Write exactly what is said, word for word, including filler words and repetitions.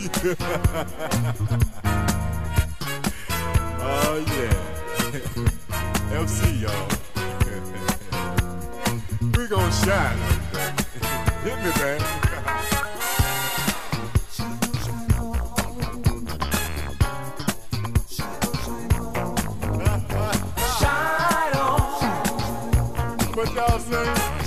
Oh yeah. M C y'all. We gon' shine. Hit me, man. Shine on. What y'all say?